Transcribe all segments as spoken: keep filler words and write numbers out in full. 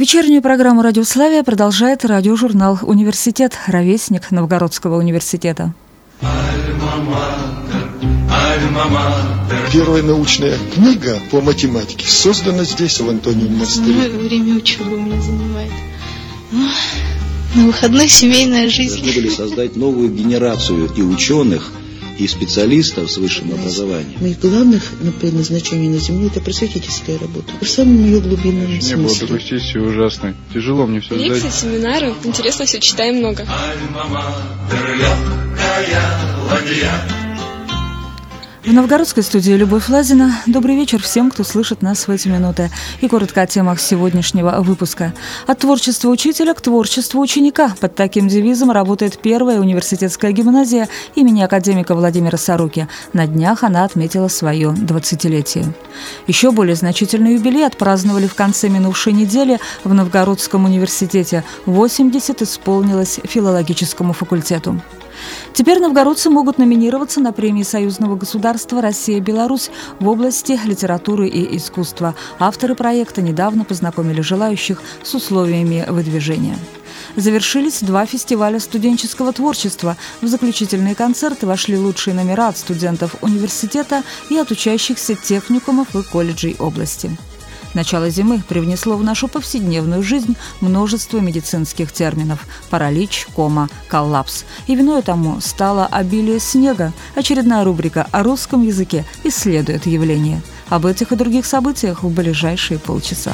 Вечернюю программу «Радиославия» продолжает радиожурнал «Университет», ровесник Новгородского университета. Первая научная книга по математике создана здесь, в Антониевом монастыре. Время учебы у меня занимает. На выходных семейная жизнь. Должны были создать новую генерацию и ученых, и специалистов с высшим образованием. Моих главных предназначений на Земле – это просветительская работа. В самом ее глубинном смысле. Не было такой сессии ужасной. Тяжело мне все сдать. Лекции, семинары. Интересно все, читаем много. В новгородской студии Любовь Лазина. Добрый вечер всем, кто слышит нас в эти минуты. И коротко о темах сегодняшнего выпуска. От творчества учителя к творчеству ученика. Под таким девизом работает первая университетская гимназия имени академика Владимира Сороки. На днях она отметила свое двадцатилетие. Еще более значительный юбилей отпраздновали в конце минувшей недели в Новгородском университете. восемьдесят исполнилось филологическому факультету. Теперь новгородцы могут номинироваться на премии союзного государства «Россия-Беларусь» в области литературы и искусства. Авторы проекта недавно познакомили желающих с условиями выдвижения. Завершились два фестиваля студенческого творчества. В заключительные концерты вошли лучшие номера от студентов университета и от учащихся техникумов и колледжей области. Начало зимы привнесло в нашу повседневную жизнь множество медицинских терминов – паралич, кома, коллапс. И виной тому стало обилие снега. Очередная рубрика о русском языке исследует явление. Об этих и других событиях в ближайшие полчаса.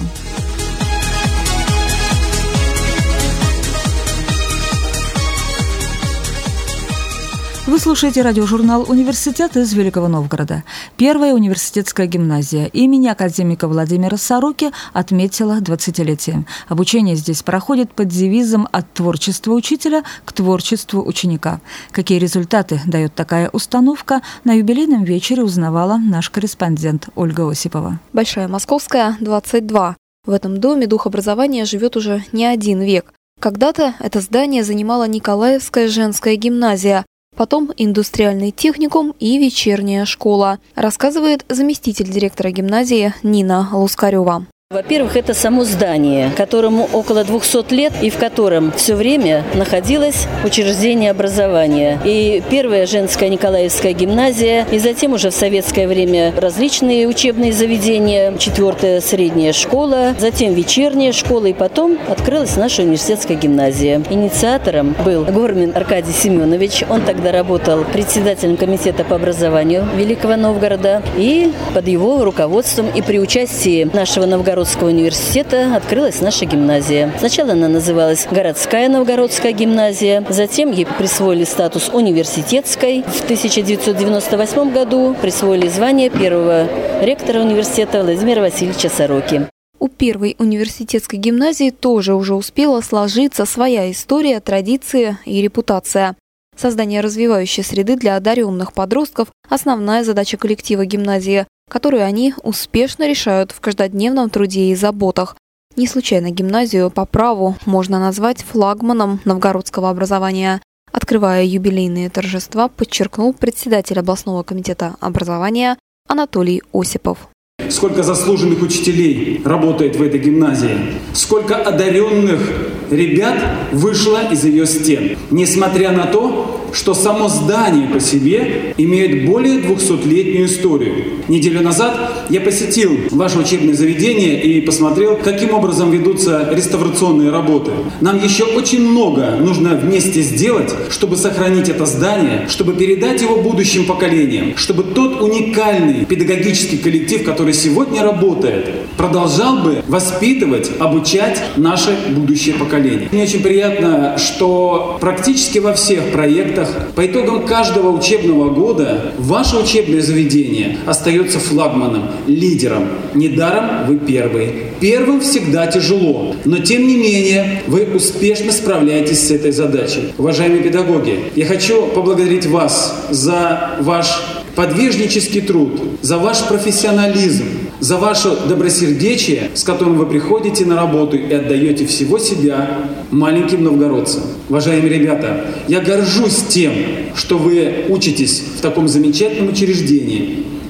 Вы слушаете радиожурнал «Университет» из Великого Новгорода. Первая университетская гимназия имени академика Владимира Сороки отметила двадцатилетие. Обучение здесь проходит под девизом «От творчества учителя к творчеству ученика». Какие результаты дает такая установка, на юбилейном вечере узнавала наш корреспондент Ольга Осипова. Большая Московская, двадцать два. В этом доме дух образования живет уже не один век. Когда-то это здание занимала Николаевская женская гимназия, потом индустриальный техникум и вечерняя школа, рассказывает заместитель директора гимназии Нина Лускарева. Во-первых, это само здание, которому около двухсот лет и в котором все время находилось учреждение образования. И первая женская Николаевская гимназия, и затем уже в советское время различные учебные заведения, четвертая средняя школа, затем вечерняя школа, и потом открылась наша университетская гимназия. Инициатором был Гормин Аркадий Семенович, он тогда работал председателем комитета по образованию Великого Новгорода, и под его руководством и при участии нашего Новгородского университета открылась наша гимназия. Сначала она называлась городская Новгородская гимназия, затем ей присвоили статус университетской. В тысяча девятьсот девяносто восьмом году присвоили звание первого ректора университета Владимира Васильевича Сороки. У первой университетской гимназии тоже уже успела сложиться своя история, традиции и репутация. Создание развивающей среды для одаренных подростков – основная задача коллектива гимназии, которую они успешно решают в каждодневном труде и заботах. Не случайно гимназию по праву можно назвать флагманом новгородского образования. Открывая юбилейные торжества, подчеркнул председатель областного комитета образования Анатолий Осипов. Сколько заслуженных учителей работает в этой гимназии, сколько одаренных ребят вышло из ее стен. Несмотря на то, что само здание по себе имеет более двухсотлетнюю историю. Неделю назад я посетил ваше учебное заведение и посмотрел, каким образом ведутся реставрационные работы. Нам еще очень много нужно вместе сделать, чтобы сохранить это здание, чтобы передать его будущим поколениям, чтобы тот уникальный педагогический коллектив, который сегодня работает, продолжал бы воспитывать, обучать наше будущее поколение. Мне очень приятно, что практически во всех проектах по итогам каждого учебного года ваше учебное заведение остается флагманом, лидером. Недаром вы первый. Первым всегда тяжело, но тем не менее вы успешно справляетесь с этой задачей. Уважаемые педагоги, я хочу поблагодарить вас за ваш подвижнический труд, за ваш профессионализм, за ваше добросердечие, с которым вы приходите на работу и отдаете всего себя маленьким новгородцам. Уважаемые ребята, я горжусь тем, что вы учитесь в таком замечательном учреждении.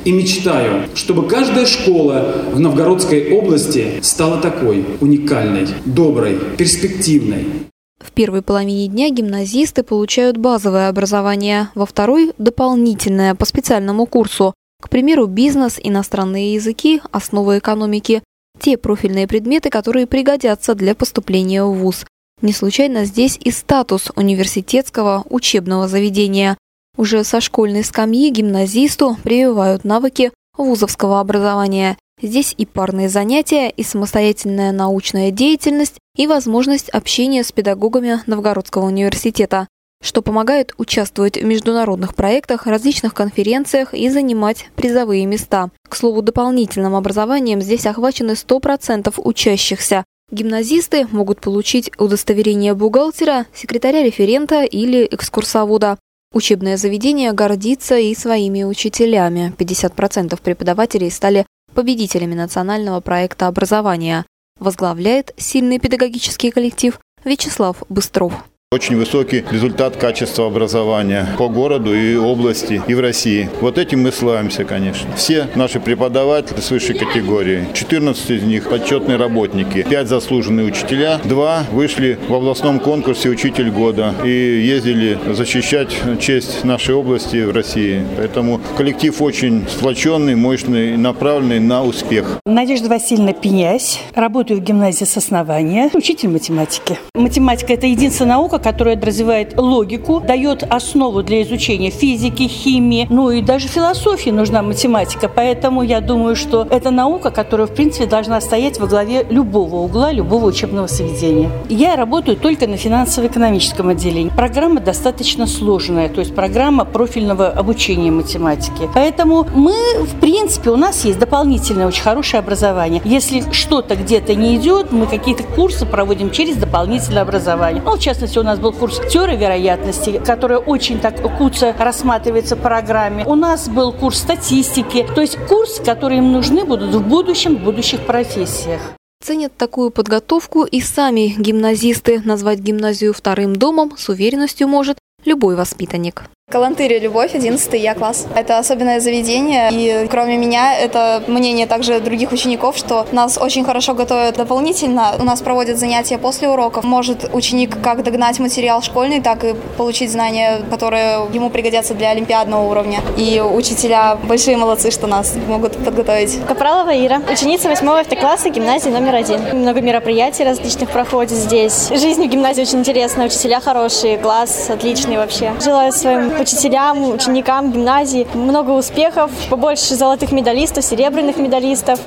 и мечтаю, чтобы каждая школа в Новгородской области стала такой уникальной, доброй, перспективной. В первой половине дня гимназисты получают базовое образование, во второй – дополнительное по специальному курсу. К примеру, бизнес, иностранные языки, основы экономики – те профильные предметы, которые пригодятся для поступления в вуз. Не случайно здесь и статус университетского учебного заведения. Уже со школьной скамьи гимназисту прививают навыки вузовского образования. Здесь и парные занятия, и самостоятельная научная деятельность, и возможность общения с педагогами Новгородского университета, что помогает участвовать в международных проектах, различных конференциях и занимать призовые места. К слову, дополнительным образованием здесь охвачены сто процентов учащихся. Гимназисты могут получить удостоверение бухгалтера, секретаря-референта или экскурсовода. Учебное заведение гордится и своими учителями. пятьдесят процентов преподавателей стали победителями национального проекта образования. Возглавляет сильный педагогический коллектив Вячеслав Быстров. Очень высокий результат качества образования по городу и области, и в России. Вот этим мы славимся, конечно. Все наши преподаватели с высшей категории. четырнадцать из них почетные работники, пять заслуженные учителя, два вышли в областном конкурсе «Учитель года» и ездили защищать честь нашей области в России. Поэтому коллектив очень сплоченный, мощный, направленный на успех. Надежда Васильевна Пенясь. Работаю в гимназии с основания. Учитель математики. Математика – это единственная наука, которая развивает логику, дает основу для изучения физики, химии, ну и даже философии нужна математика. Поэтому я думаю, что это наука, которая, в принципе, должна стоять во главе любого угла, любого учебного заведения. Я работаю только на финансово-экономическом отделении. Программа достаточно сложная, то есть программа профильного обучения математики. Поэтому мы, в принципе, у нас есть дополнительное очень хорошее образование. Если что-то где-то не идет, мы какие-то курсы проводим через дополнительное образование. Ну, в частности, у нас был курс теории вероятности, который очень так куца рассматривается в программе. У нас был курс статистики, то есть курсы, которые им нужны будут в будущем, в будущих профессиях. Ценят такую подготовку и сами гимназисты. Назвать гимназию вторым домом с уверенностью может любой воспитанник. Калантырия «Любовь», одиннадцатый Я-класс. Это особенное заведение, и кроме меня, это мнение также других учеников, что нас очень хорошо готовят дополнительно. У нас проводят занятия после уроков. Может ученик как догнать материал школьный, так и получить знания, которые ему пригодятся для олимпиадного уровня. И учителя большие молодцы, что нас могут подготовить. Капралова Ира, ученица восьмого класса гимназии номер один. Много мероприятий различных проходит здесь. Жизнь в гимназии очень интересная, учителя хорошие, класс отличный вообще. Желаю своим учителям, ученикам гимназии много успехов, побольше золотых медалистов, серебряных медалистов.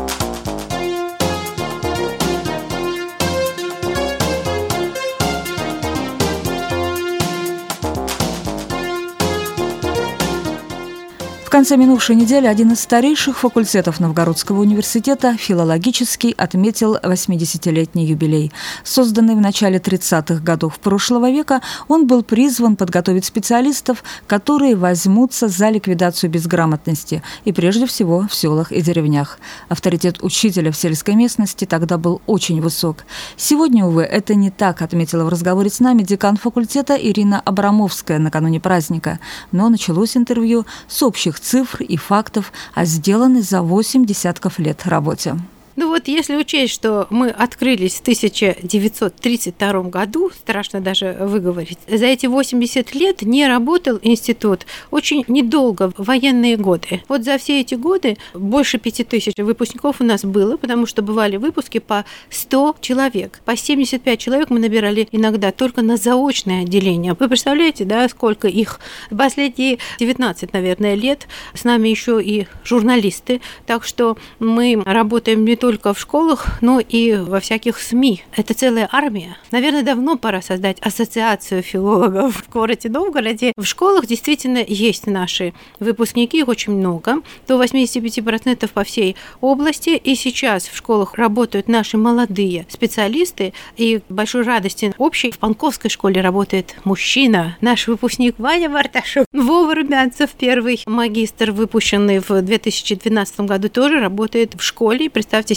В конце минувшей недели один из старейших факультетов Новгородского университета, филологический, отметил восьмидесятилетний юбилей. Созданный в начале тридцатых годов прошлого века, он был призван подготовить специалистов, которые возьмутся за ликвидацию безграмотности, и прежде всего в селах и деревнях. Авторитет учителя в сельской местности тогда был очень высок. Сегодня, увы, это не так, отметила в разговоре с нами декан факультета Ирина Абрамовская накануне праздника. Но началось интервью с общих цифр и фактов о сделанной за восемь десятков лет работе. Ну вот если учесть, что мы открылись в тысяча девятьсот тридцать втором году, страшно даже выговорить, за эти восемьдесят лет не работал институт очень недолго, в военные годы. Вот за все эти годы больше пяти тысяч выпускников у нас было, потому что бывали выпуски по сто человек. По семьдесят пять человек мы набирали иногда только на заочное отделение. Вы представляете, да, сколько их? Последние девятнадцать, наверное, лет с нами еще и журналисты, так что мы работаем не только только в школах, но и во всяких СМИ. Это целая армия. Наверное, давно пора создать ассоциацию филологов в городе Новгороде. В школах действительно есть наши выпускники, их очень много, до восемьдесят пять процентов по всей области. И сейчас в школах работают наши молодые специалисты. И к большой радости общей в Панковской школе работает мужчина, наш выпускник Ваня Барташов. Вова Румянцев, первый магистр, выпущенный в две тысячи двенадцатом году, тоже работает в школе. Представьте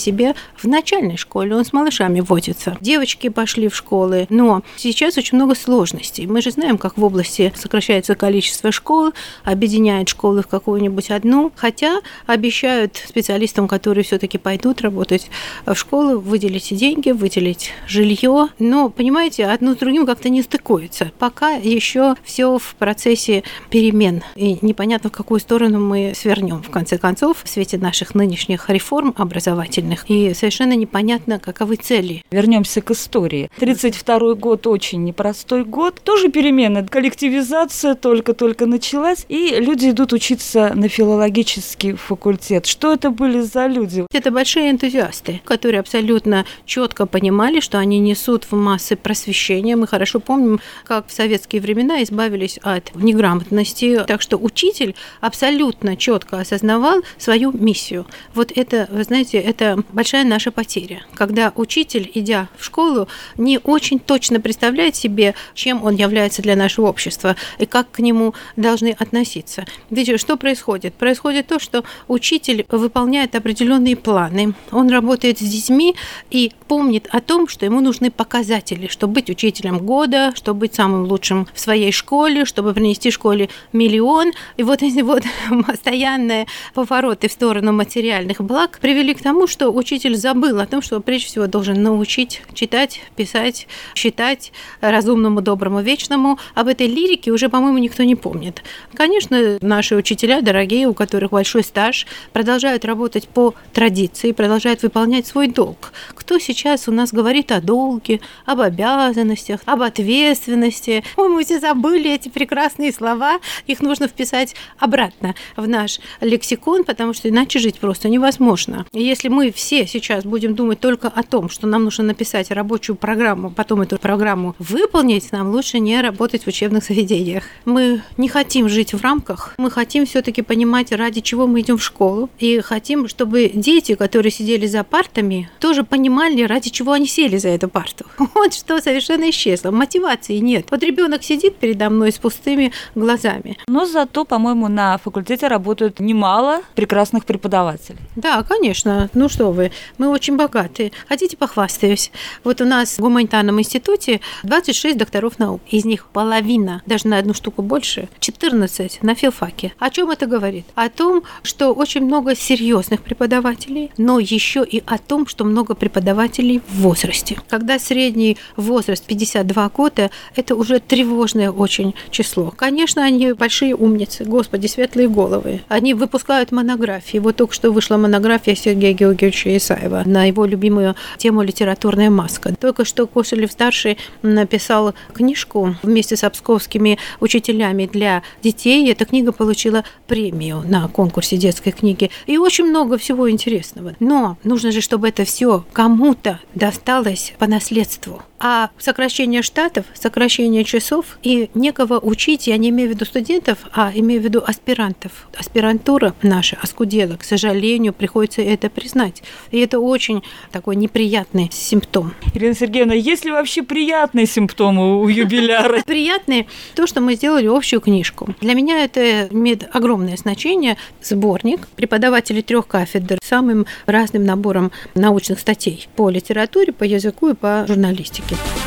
себе в начальной школе, он с малышами возится. Девочки пошли в школы, но сейчас очень много сложностей. Мы же знаем, как в области сокращается количество школ, объединяют школы в какую-нибудь одну, хотя обещают специалистам, которые все-таки пойдут работать в школу, выделить деньги, выделить жилье. Но, понимаете, одно с другим как-то не стыкуется. Пока еще все в процессе перемен. И непонятно, в какую сторону мы свернем, в конце концов, в свете наших нынешних реформ образовательных. И совершенно непонятно, каковы цели. Вернемся к истории. тридцать второй год очень непростой год. Тоже перемены. Коллективизация только-только началась. И люди идут учиться на филологический факультет. Что это были за люди? Это большие энтузиасты, которые абсолютно четко понимали, что они несут в массы просвещения. Мы хорошо помним, как в советские времена избавились от неграмотности. Так что учитель абсолютно четко осознавал свою миссию. Вот это, вы знаете, это большая наша потеря. Когда учитель, идя в школу, не очень точно представляет себе, чем он является для нашего общества и как к нему должны относиться. Видите, что происходит? Происходит то, что учитель выполняет определенные планы. Он работает с детьми и помнит о том, что ему нужны показатели, чтобы быть учителем года, чтобы быть самым лучшим в своей школе, чтобы принести школе миллион. И вот эти вот постоянные повороты в сторону материальных благ привели к тому, что учитель забыл о том, что прежде всего должен научить читать, писать, считать, разумному, доброму, вечному. Об этой лирике уже, по-моему, никто не помнит. Конечно, наши учителя, дорогие, у которых большой стаж, продолжают работать по традиции, продолжают выполнять свой долг. Кто сейчас у нас говорит о долге, об обязанностях, об ответственности? Ой, мы все забыли эти прекрасные слова, их нужно вписать обратно в наш лексикон, потому что иначе жить просто невозможно. И если мы все сейчас будем думать только о том, что нам нужно написать рабочую программу, потом эту программу выполнить, нам лучше не работать в учебных заведениях. Мы не хотим жить в рамках, мы хотим все-таки понимать, ради чего мы идем в школу, и хотим, чтобы дети, которые сидели за партами, тоже понимали, ради чего они сели за эту парту. Вот что совершенно исчезло. Мотивации нет. Вот ребенок сидит передо мной с пустыми глазами. Но зато, по-моему, на факультете работают немало прекрасных преподавателей. Да, конечно. Ну что вы, мы очень богаты. Хотите, похвастаюсь? Вот у нас в гуманитарном институте двадцать шесть докторов наук. Из них половина, даже на одну штуку больше, четырнадцать на филфаке. О чем это говорит? О том, что очень много серьезных преподавателей, но еще и о том, что много преподавателей в возрасте. Когда средний возраст пятьдесят два года, это уже тревожное очень число. Конечно, они большие умницы, господи, светлые головы. Они выпускают монографии. Вот только что вышла монография Сергея Георгиевича Исаева на его любимую тему «Литературная маска». Только что Кошелев-старший написал книжку вместе с псковскими учителями для детей. Эта книга получила премию на конкурсе детской книги. И очень много всего интересного. Но нужно же, чтобы это все кому-то досталось по наследству. А сокращение штатов, сокращение часов и некого учить, я не имею в виду студентов, а имею в виду аспирантов. Аспирантура наша оскудела, к сожалению, приходится это признать. И это очень такой неприятный симптом. Ирина Сергеевна, есть ли вообще приятные симптомы у юбиляра? Приятные то, что мы сделали общую книжку. Для меня это имеет огромное значение. Сборник преподавателей трех кафедр с самым разным набором научных статей по литературе, по языку и по журналистике.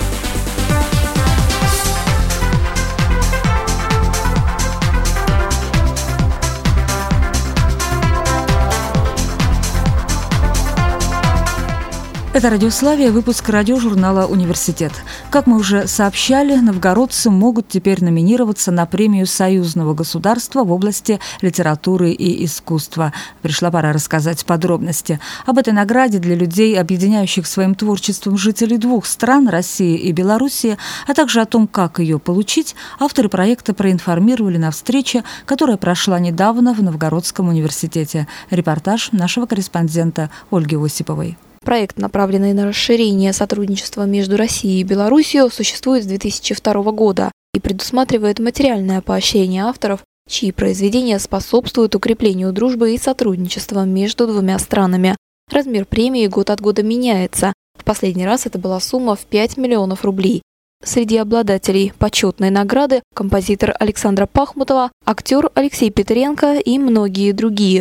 Это «Радиославия», выпуск радиожурнала «Университет». Как мы уже сообщали, новгородцы могут теперь номинироваться на премию союзного государства в области литературы и искусства. Пришла пора рассказать подробности. Об этой награде для людей, объединяющих своим творчеством жителей двух стран, России и Белоруссии, а также о том, как ее получить, авторы проекта проинформировали на встрече, которая прошла недавно в Новгородском университете. Репортаж нашего корреспондента Ольги Осиповой. Проект, направленный на расширение сотрудничества между Россией и Белоруссией, существует с две тысячи второго года и предусматривает материальное поощрение авторов, чьи произведения способствуют укреплению дружбы и сотрудничества между двумя странами. Размер премии год от года меняется. В последний раз это была сумма в пять миллионов рублей. Среди обладателей почетной награды композитор Александра Пахмутова, актер Алексей Петренко и многие другие.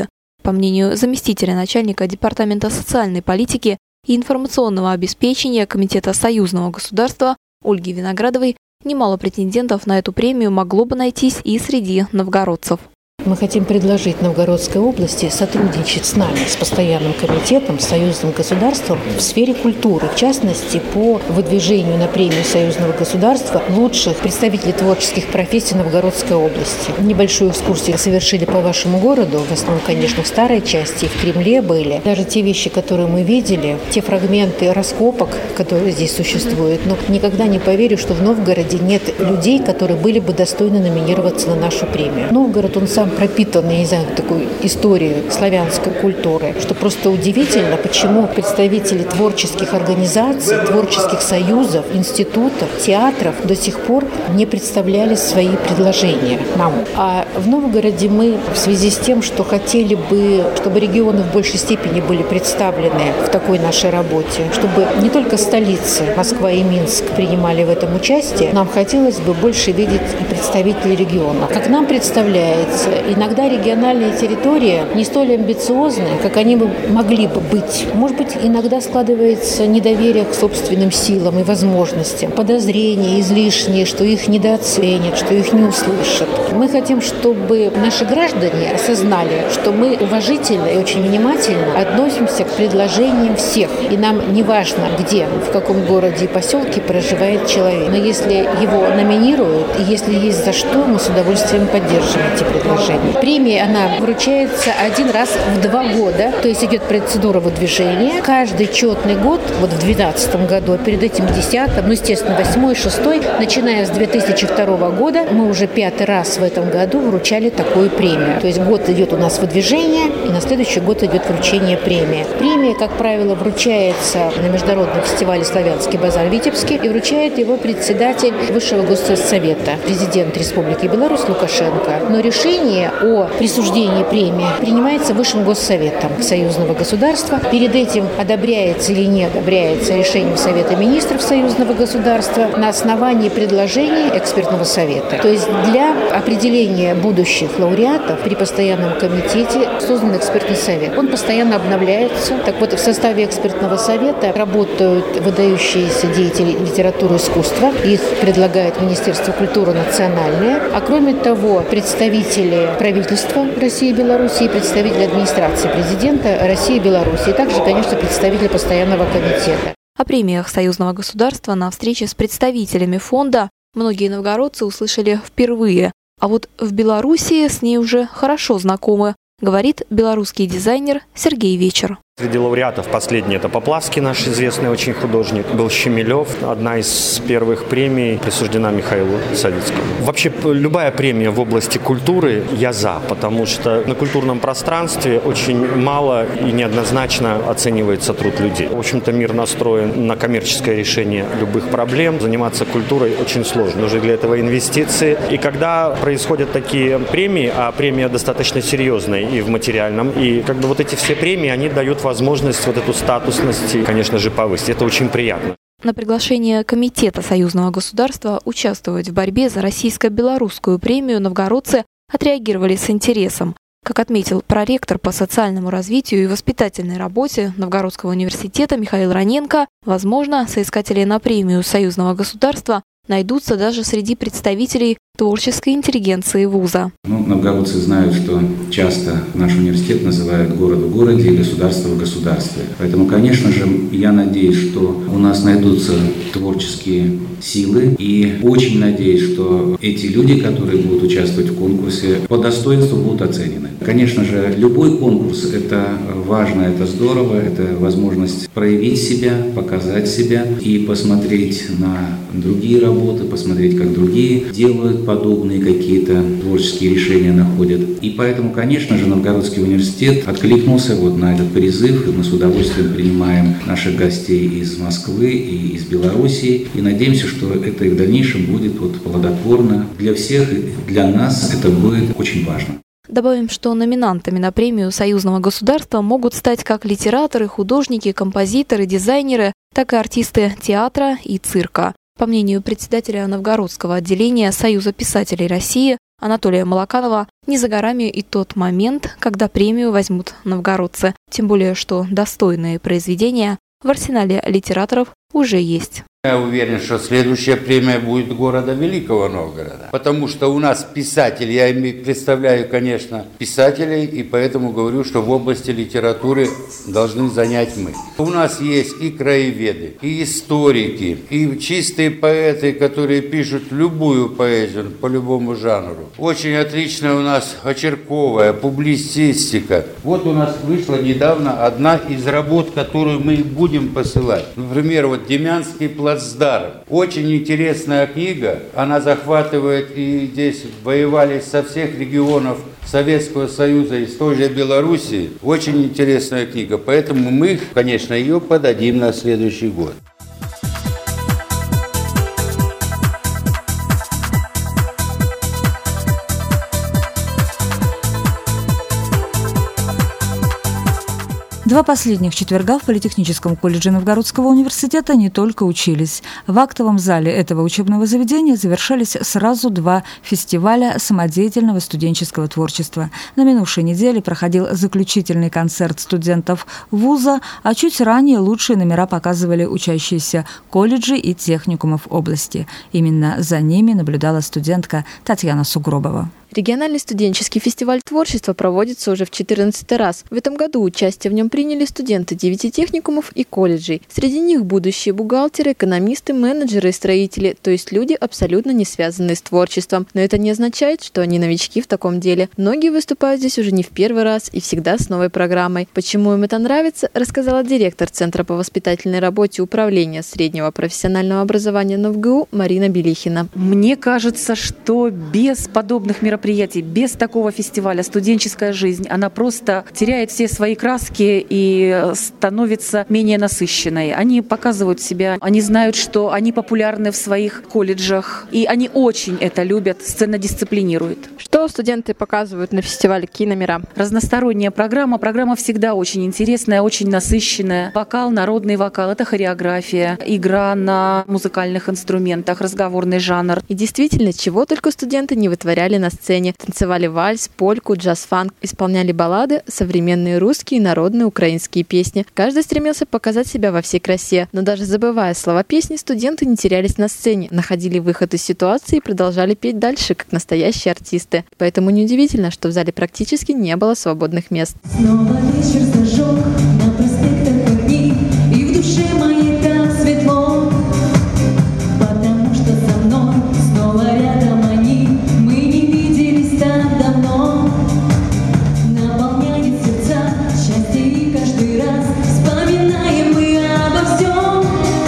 По мнению заместителя начальника Департамента социальной политики и информационного обеспечения Комитета союзного государства Ольги Виноградовой, немало претендентов на эту премию могло бы найтись и среди новгородцев. Мы хотим предложить Новгородской области сотрудничать с нами, с постоянным комитетом, с союзным государством в сфере культуры, в частности, по выдвижению на премию союзного государства лучших представителей творческих профессий Новгородской области. Небольшую экскурсию совершили по вашему городу, в основном, конечно, в старой части, в Кремле были. Даже те вещи, которые мы видели, те фрагменты раскопок, которые здесь существуют, но никогда не поверю, что в Новгороде нет людей, которые были бы достойны номинироваться на нашу премию. Новгород, он сам пропитан, я не знаю, такой историей славянской культуры, что просто удивительно, почему представители творческих организаций, творческих союзов, институтов, театров до сих пор не представляли свои предложения нам. А в Новгороде мы в связи с тем, что хотели бы, чтобы регионы в большей степени были представлены в такой нашей работе, чтобы не только столицы, Москва и Минск, принимали в этом участие, нам хотелось бы больше видеть и представителей регионов. Как нам представляется, иногда региональные территории не столь амбициозны, как они бы могли бы быть. Может быть, иногда складывается недоверие к собственным силам и возможностям, подозрения излишние, что их недооценят, что их не услышат. Мы хотим, чтобы наши граждане осознали, что мы уважительно и очень внимательно относимся к предложениям всех. И нам не важно, где, в каком городе и поселке проживает человек. Но если его номинируют, и если есть за что, мы с удовольствием поддержим эти предложения. Премия, она вручается один раз в два года, то есть идет процедура выдвижения. Каждый четный год, вот в две тысячи двенадцатом году, перед этим десятым, ну, естественно, восьмой, шестой, начиная с две тысячи второго года, мы уже пятый раз в этом году вручали такую премию. То есть год идет у нас выдвижение, и на следующий год идет вручение премии. Премия, как правило, вручается на международном фестивале «Славянский базар» в Витебске, и вручает его председатель Высшего Госсовета, президент Республики Беларусь Лукашенко. Но решение о присуждении премии принимается Высшим Госсоветом союзного государства. Перед этим одобряется или не одобряется решением Совета министров союзного государства на основании предложений экспертного совета. То есть для определения будущих лауреатов при постоянном комитете создан экспертный совет. Он постоянно обновляется. Так вот, в составе экспертного совета работают выдающиеся деятели литературы и искусства. Их предлагает Министерство культуры национальное. А кроме того, представители правительства России и Беларуси и представители администрации президента России и Беларуси, и также, конечно, представители постоянного комитета. О премиях союзного государства на встрече с представителями фонда многие новгородцы услышали впервые, а вот в Беларуси с ней уже хорошо знакомы, говорит белорусский дизайнер Сергей Вечер. Среди лауреатов последний – это Поплавский, наш известный очень художник, был Щемилев. Одна из первых премий присуждена Михаилу Савицкому. Вообще, любая премия в области культуры я за, потому что на культурном пространстве очень мало и неоднозначно оценивается труд людей. В общем-то, мир настроен на коммерческое решение любых проблем. Заниматься культурой очень сложно. Нужны для этого инвестиции. И когда происходят такие премии, а премия достаточно серьезная и в материальном, и как бы вот эти все премии, они дают возможность вот эту статусность, конечно же, повысить. Это очень приятно. На приглашение Комитета союзного государства участвовать в борьбе за российско-белорусскую премию новгородцы отреагировали с интересом. Как отметил проректор по социальному развитию и воспитательной работе Новгородского университета Михаил Раненко, возможно, соискатели на премию союзного государства найдутся даже среди представителей творческой интеллигенции вуза. Ну, новгородцы знают, что часто наш университет называют город в городе и государство в государстве. Поэтому, конечно же, я надеюсь, что у нас найдутся творческие силы. И очень надеюсь, что эти люди, которые будут участвовать в конкурсе, по достоинству будут оценены. Конечно же, любой конкурс – это важно, это здорово, это возможность проявить себя, показать себя и посмотреть на другие работы, посмотреть, как другие делают подобные какие-то творческие решения, находят. И поэтому, конечно же, Новгородский университет откликнулся вот на этот призыв, и мы с удовольствием принимаем наших гостей из Москвы и из Белоруссии, и надеемся, что это и в дальнейшем будет вот плодотворно для всех, и для нас это будет очень важно. Добавим, что номинантами на премию союзного государства могут стать как литераторы, художники, композиторы, дизайнеры, так и артисты театра и цирка. По мнению председателя Новгородского отделения Союза писателей России Анатолия Молоканова, не за горами и тот момент, когда премию возьмут новгородцы. Тем более, что достойные произведения в арсенале литераторов уже есть. Я уверен, что следующая премия будет города Великого Новгорода, потому что у нас писатели, я представляю, конечно, писателей, и поэтому говорю, что в области литературы должны занять мы. У нас есть и краеведы, и историки, и чистые поэты, которые пишут любую поэзию по любому жанру. Очень отличная у нас очерковая публицистика. Вот у нас вышла недавно одна из работ, которую мы будем посылать. Например, вот «Демянский плацдарм». Очень интересная книга, она захватывает, и здесь воевали со всех регионов Советского Союза и с той же Белоруссии. Очень интересная книга, поэтому мы, конечно, ее подадим на следующий год. Два последних четверга в Политехническом колледже Новгородского университета не только учились. В актовом зале этого учебного заведения завершались сразу два фестиваля самодеятельного студенческого творчества. На минувшей неделе проходил заключительный концерт студентов вуза, а чуть ранее лучшие номера показывали учащиеся колледжей и техникумов области. Именно за ними наблюдала студентка Татьяна Сугробова. Региональный студенческий фестиваль творчества проводится уже в четырнадцатый раз. В этом году участие в нем приняли студенты девяти техникумов и колледжей. Среди них будущие бухгалтеры, экономисты, менеджеры и строители, то есть люди, абсолютно не связанные с творчеством. Но это не означает, что они новички в таком деле. Многие выступают здесь уже не в первый раз и всегда с новой программой. Почему им это нравится, рассказала директор Центра по воспитательной работе Управления среднего профессионального образования НовГУ Марина Белихина. Мне кажется, что без подобных мероприятий, без такого фестиваля студенческая жизнь, она просто теряет все свои краски и становится менее насыщенной. Они показывают себя, они знают, что они популярны в своих колледжах, и они очень это любят, сценодисциплинируют. Что студенты показывают на фестивале, какие номера? Разносторонняя программа. Программа всегда очень интересная, очень насыщенная. Вокал, народный вокал, это хореография, игра на музыкальных инструментах, разговорный жанр. И действительно, чего только студенты не вытворяли на сцене. Танцевали вальс, польку, джаз-фанк, исполняли баллады, современные русские и народные украинские песни. Каждый стремился показать себя во всей красе. Но даже забывая слова песни, студенты не терялись на сцене, находили выход из ситуации и продолжали петь дальше, как настоящие артисты. Поэтому неудивительно, что в зале практически не было свободных мест. Снова вечер зажег на проспектах огни, и в душе моей так светло, потому что со мной снова рядом они. Мы не виделись так давно, наполняет сердца счастье, и каждый раз вспоминаем мы обо всем.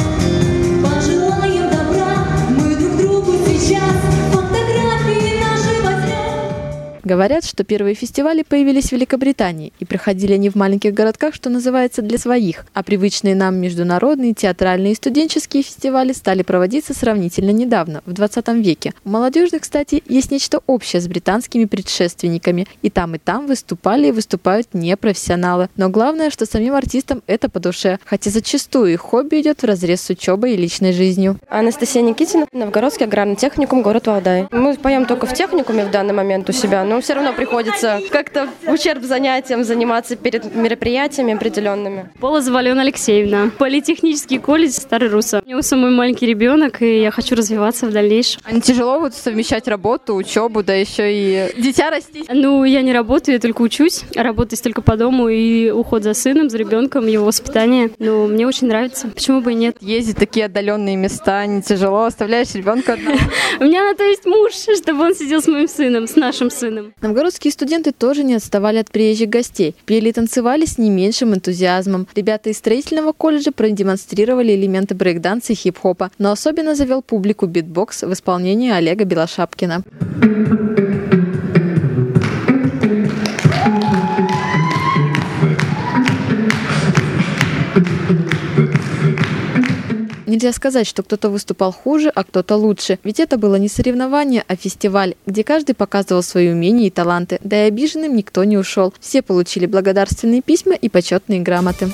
Пожелаем добра мы друг другу сейчас, фотографии наши возьмем. Говорят, что первые фестивали появились в Великобритании и проходили они в маленьких городках, что называется, для своих. А привычные нам международные, театральные и студенческие фестивали стали проводиться сравнительно недавно, в двадцатом веке. У молодежных, кстати, есть нечто общее с британскими предшественниками. И там, и там выступали и выступают непрофессионалы. Но главное, что самим артистам это по душе, хотя зачастую их хобби идет вразрез с учебой и личной жизнью. Анастасия Никитина, Новгородский аграрный техникум, город Валдай. Мы поем только в техникуме в данный момент у себя, но все равно приходится как-то в ущерб занятиям заниматься перед мероприятиями определенными. Полозова Алена Алексеевна, политехнический колледж Старый Руса. У меня самый маленький ребенок, и я хочу развиваться в дальнейшем. А не тяжело вот совмещать работу, учебу, да еще и дитя растить? Ну, я не работаю, я только учусь. Работаю только по дому и уход за сыном, за ребенком, его воспитание. Но мне очень нравится. Почему бы и нет? Ездить в такие отдаленные места не тяжело, оставляешь ребенка одного. У меня на то есть муж, чтобы он сидел с моим сыном, с нашим сыном. Новгородские студенты тоже не отставали от приезжих гостей. Пели и танцевали с не меньшим энтузиазмом. Ребята из строительного колледжа продемонстрировали элементы брейк-данса и хип-хопа, но особенно завел публику битбокс в исполнении Олега Белошапкина. Нельзя сказать, что кто-то выступал хуже, а кто-то лучше. Ведь это было не соревнование, а фестиваль, где каждый показывал свои умения и таланты. Да и обиженным никто не ушел. Все получили благодарственные письма и почетные грамоты.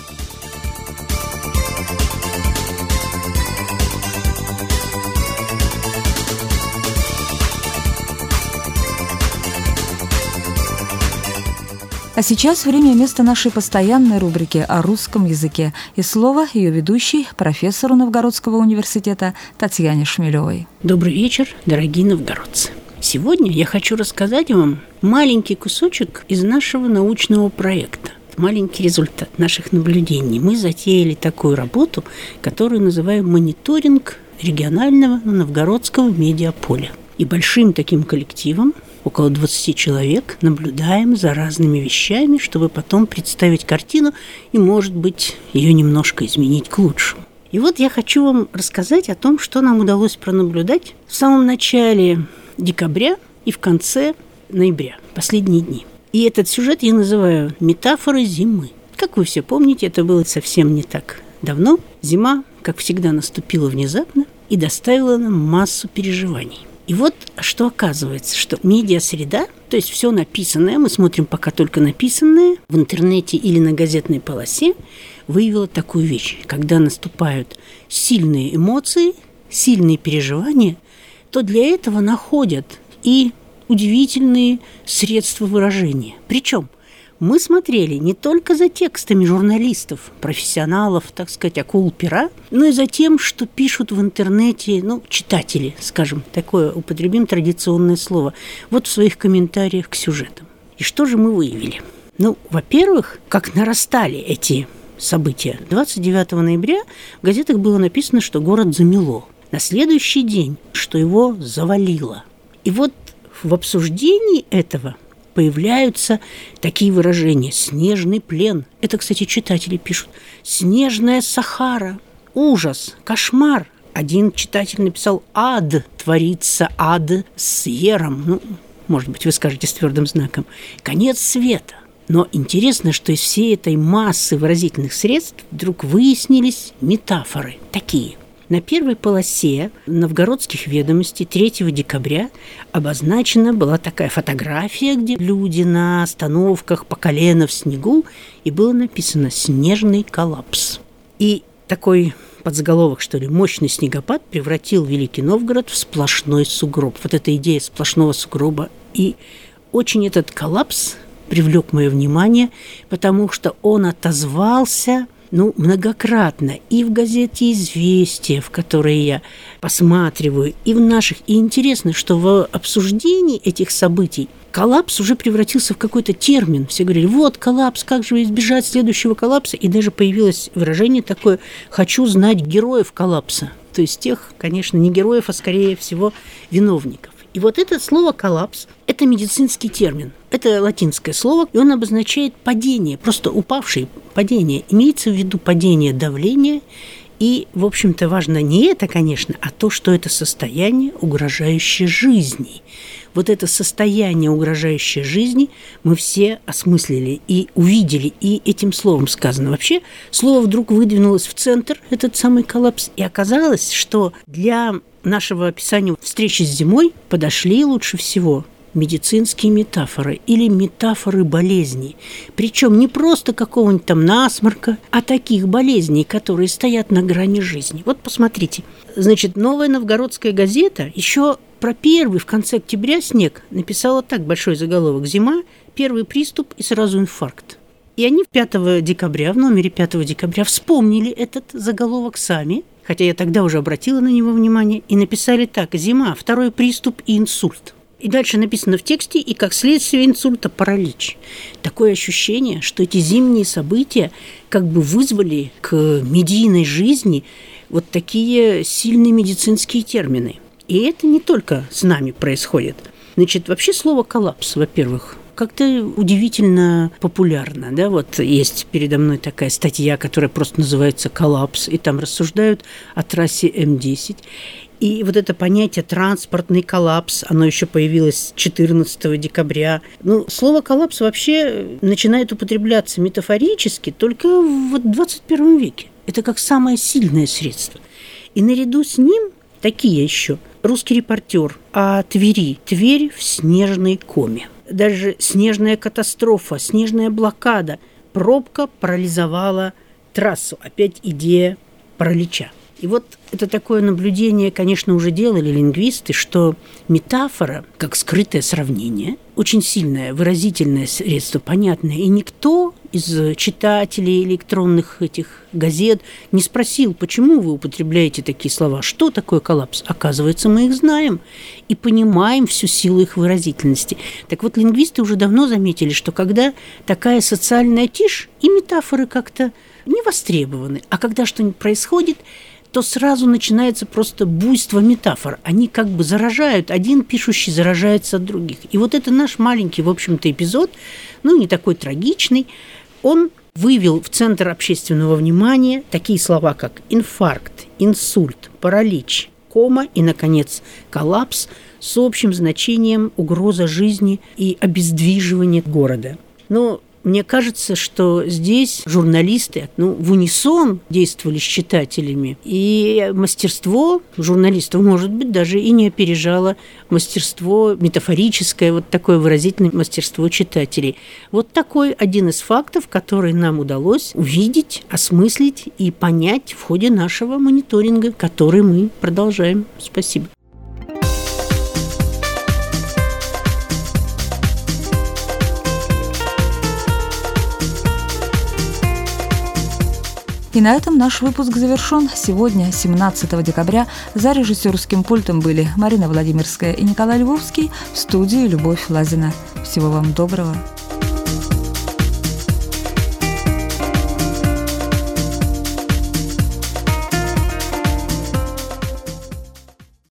А сейчас время и место нашей постоянной рубрики о русском языке. И слово ее ведущей, профессору Новгородского университета Татьяне Шмелевой. Добрый вечер, дорогие новгородцы. Сегодня я хочу рассказать вам маленький кусочек из нашего научного проекта. Маленький результат наших наблюдений. Мы затеяли такую работу, которую называем мониторинг регионального новгородского медиаполя. И большим таким коллективом, около двадцати человек, наблюдаем за разными вещами, чтобы потом представить картину и, может быть, ее немножко изменить к лучшему. И вот я хочу вам рассказать о том, что нам удалось пронаблюдать в самом начале декабря и в конце ноября, последние дни. И этот сюжет я называю «Метафоры зимы». Как вы все помните, это было совсем не так давно. Зима, как всегда, наступила внезапно и доставила нам массу переживаний. И вот что оказывается, что медиасреда, то есть все написанное, мы смотрим пока только написанное в интернете или на газетной полосе, выявила такую вещь. Когда наступают сильные эмоции, сильные переживания, то для этого находят и удивительные средства выражения. Причем мы смотрели не только за текстами журналистов, профессионалов, так сказать, акул пера, но и за тем, что пишут в интернете, ну, читатели, скажем, такое употребим традиционное слово, вот в своих комментариях к сюжетам. И что же мы выявили? Ну, во-первых, как нарастали эти события. двадцать девятого ноября в газетах было написано, что город замело. На следующий день, что его завалило. И вот в обсуждении этого появляются такие выражения: снежный плен. Это, кстати, читатели пишут. Снежная Сахара. Ужас, кошмар. Один читатель написал: ад, творится ад с ером. Ну, может быть, вы скажете с твердым знаком. Конец света. Но интересно, что из всей этой массы выразительных средств вдруг выяснились метафоры такие. На первой полосе новгородских ведомостей третьего декабря обозначена была такая фотография, где люди на остановках по колено в снегу, и было написано «Снежный коллапс». И такой подзаголовок, что ли, «Мощный снегопад превратил Великий Новгород в сплошной сугроб». Вот эта идея сплошного сугроба. И очень этот коллапс привлек мое внимание, потому что он отозвался... Ну, многократно и в газете «Известия», в которой я посматриваю, и в наших. И интересно, что в обсуждении этих событий коллапс уже превратился в какой-то термин. Все говорили: вот коллапс, как же избежать следующего коллапса? И даже появилось выражение такое: «хочу знать героев коллапса». То есть тех, конечно, не героев, а скорее всего виновников. И вот это слово «коллапс» – это медицинский термин. Это латинское слово, и он обозначает падение, просто упавшее падение. Имеется в виду падение давления. И, в общем-то, важно не это, конечно, а то, что это состояние, угрожающее жизни. Вот это состояние, угрожающее жизни, мы все осмыслили и увидели, и этим словом сказано. Вообще, слово вдруг выдвинулось в центр, этот самый коллапс, и оказалось, что для нашего описания встречи с зимой подошли лучше всего медицинские метафоры или метафоры болезней. Причем не просто какого-нибудь там насморка, а таких болезней, которые стоят на грани жизни. Вот посмотрите. Значит, «Новая новгородская газета» еще про первый в конце октября снег написала так, большой заголовок: «Зима, первый приступ и сразу инфаркт». И они пятого декабря, в номере пятого декабря вспомнили этот заголовок сами, хотя я тогда уже обратила на него внимание, и написали так: «Зима, второй приступ и инсульт». И дальше написано в тексте: и как следствие инсульта паралич. Такое ощущение, что эти зимние события как бы вызвали к медийной жизни вот такие сильные медицинские термины. И это не только с нами происходит. Значит, вообще слово «коллапс», во-первых, как-то удивительно популярно. Да? Вот есть передо мной такая статья, которая просто называется «Коллапс», и там рассуждают о трассе эм десять. И вот это понятие «транспортный коллапс», оно еще появилось четырнадцатого декабря. Ну, слово «коллапс» вообще начинает употребляться метафорически только в двадцать первом веке. Это как самое сильное средство. И наряду с ним такие еще: «Русский репортер» о Твери. Тверь в снежной коме. Даже снежная катастрофа, снежная блокада. Пробка парализовала трассу. Опять идея паралича. И вот это такое наблюдение, конечно, уже делали лингвисты, что метафора, как скрытое сравнение, очень сильное, выразительное средство, понятное. И никто из читателей электронных этих газет не спросил, почему вы употребляете такие слова, что такое коллапс. Оказывается, мы их знаем и понимаем всю силу их выразительности. Так вот, лингвисты уже давно заметили, что когда такая социальная тишь, и метафоры как-то не востребованы, а когда что-нибудь происходит, то сразу начинается просто буйство метафор. Они как бы заражают, один пишущий заражается от других. И вот это наш маленький, в общем-то, эпизод, ну, не такой трагичный, он вывел в центр общественного внимания такие слова, как инфаркт, инсульт, паралич, кома и, наконец, коллапс с общим значением угроза жизни и обездвиживание города. Но мне кажется, что здесь журналисты ну, в унисон действовали с читателями, и мастерство журналистов, может быть, даже и не опережало мастерство метафорическое, вот такое выразительное мастерство читателей. Вот такой один из фактов, который нам удалось увидеть, осмыслить и понять в ходе нашего мониторинга, который мы продолжаем. Спасибо. И на этом наш выпуск завершен. Сегодня, семнадцатого декабря, за режиссерским пультом были Марина Владимирская и Николай Львовский, в студии Любовь Лазина. Всего вам доброго.